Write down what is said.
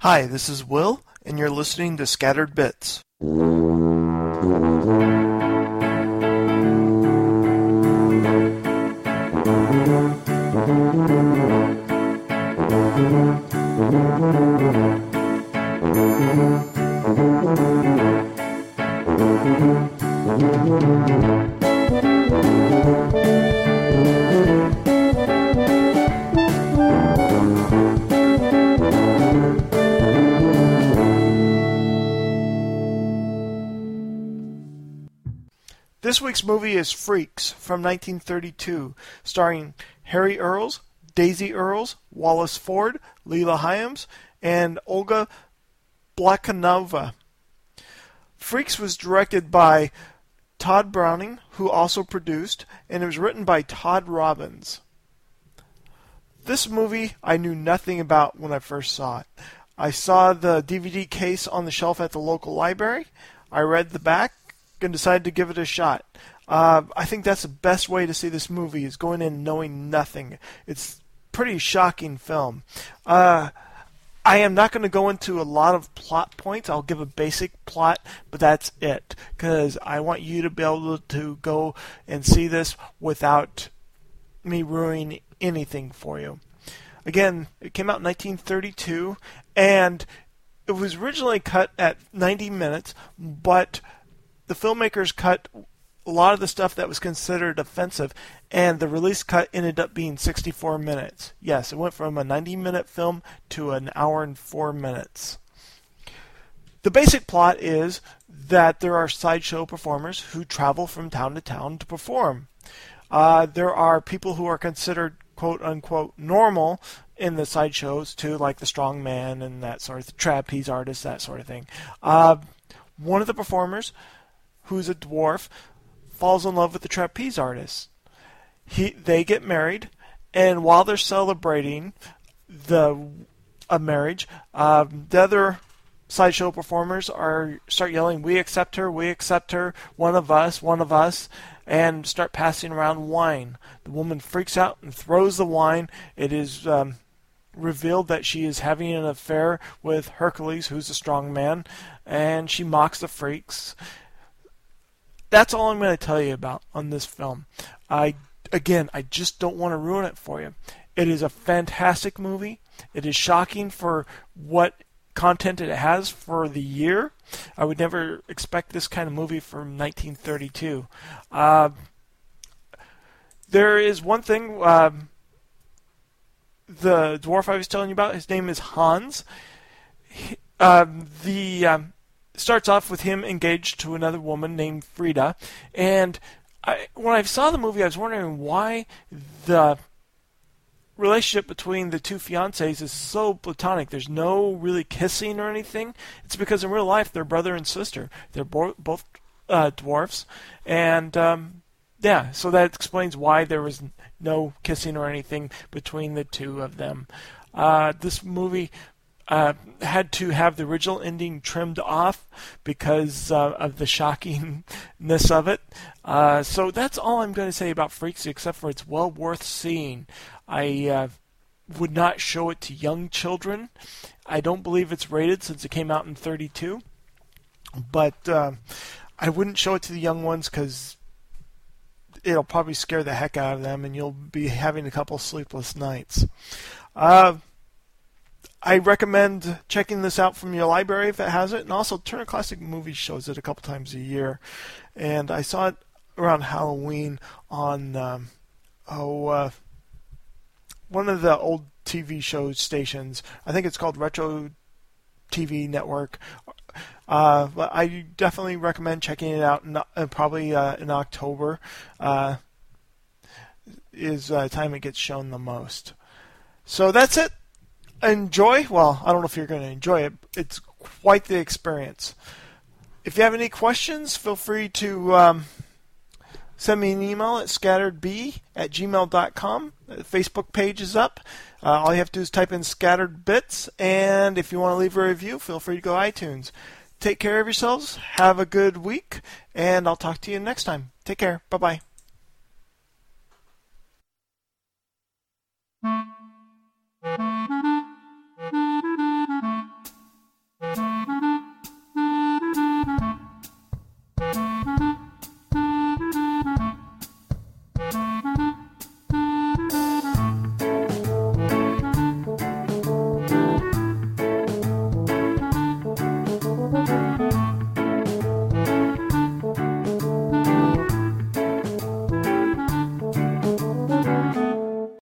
Hi, this is Will, and you're listening to Scattered Bits. This week's movie is Freaks from 1932, starring Harry Earls, Daisy Earls, Wallace Ford, Leela Hyams, and Olga Blakhanova. Freaks was directed by Todd Browning, who also produced, and it was written by Todd Robbins. This movie I knew nothing about when I first saw it. I saw the DVD case on the shelf at the local library. I read the back and decided to give it a shot. I think that's the best way to see this movie, is going in knowing nothing. It's a pretty shocking film. I am not going to go into a lot of plot points. I'll give a basic plot, but that's it, because I want you to be able to go and see this without me ruining anything for you. Again, it came out in 1932, and it was originally cut at 90 minutes, but the filmmakers cut a lot of the stuff that was considered offensive, and the release cut ended up being 64 minutes. Yes, it went from a 90-minute film to an hour and 4 minutes. The basic plot is that there are sideshow performers who travel from town to town to perform. There are people who are considered quote-unquote normal in the sideshows too, like the strong man and that sort of trapeze artist, that sort of thing. One of the performers, who's a dwarf, falls in love with the trapeze artist. They get married, and while they're celebrating a marriage, the other sideshow performers start yelling, "We accept her, one of us," and start passing around wine. The woman freaks out and throws the wine. It is revealed that she is having an affair with Hercules, who's a strong man, and she mocks the freaks. That's all I'm going to tell you about on this film. I just don't want to ruin it for you. It is a fantastic movie. It is shocking for what content it has for the year. I would never expect this kind of movie from 1932. There is one thing, the dwarf I was telling you about, his name is Hans. Starts off with him engaged to another woman named Frida, and when I saw the movie, I was wondering why the relationship between the two fiancés is so platonic. There's no really kissing or anything. It's because in real life they're brother and sister. They're both dwarfs, and so that explains why there was no kissing or anything between the two of them. This movie had to have the original ending trimmed off because of the shockingness of it. So that's all I'm going to say about Freaks, except for it's well worth seeing. I would not show it to young children. I don't believe it's rated since it came out in 32. But I wouldn't show it to the young ones because it'll probably scare the heck out of them, and you'll be having a couple sleepless nights. I recommend checking this out from your library if it has it, and also Turner Classic Movies shows it a couple times a year. And I saw it around Halloween on one of the old TV show stations. I think it's called Retro TV Network. But I definitely recommend checking it out, probably in October is the time it gets shown the most. So that's it. Enjoy. Well, I don't know if you're going to enjoy it. It's quite the experience. If you have any questions, feel free to send me an email at scatteredb@gmail.com. The Facebook page is up. All you have to do is type in Scattered Bits, and if you want to leave a review, feel free to go to iTunes. Take care of yourselves. Have a good week, and I'll talk to you next time. Take care. Bye-bye.